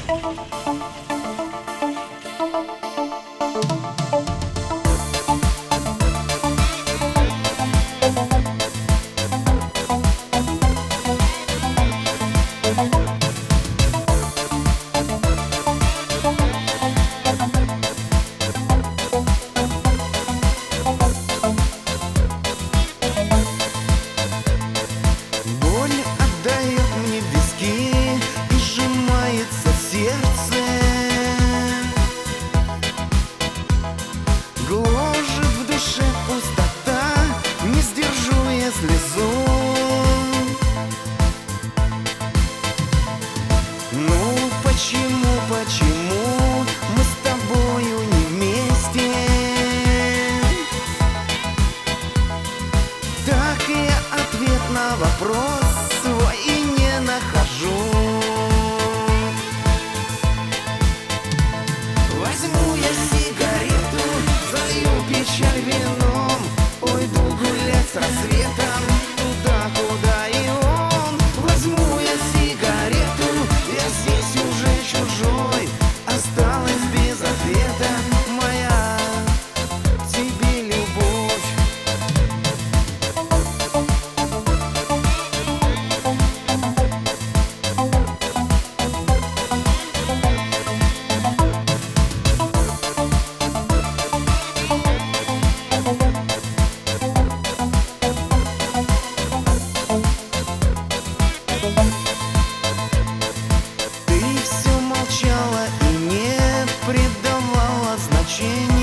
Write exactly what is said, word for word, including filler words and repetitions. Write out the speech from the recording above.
Гложет в душе пустота, не сдержу я слезу. Ну почему, почему мы с тобою не вместе? Так я ответ на вопрос свой и не нахожу. Возьму я сигарету, залью печаль вином, уйду гулять с рассветом туда, куда и он. Возьму я сигарету, я здесь уже чужой, осталась без ответа моя к тебе любовь. Ты все молчала и не придавала значения.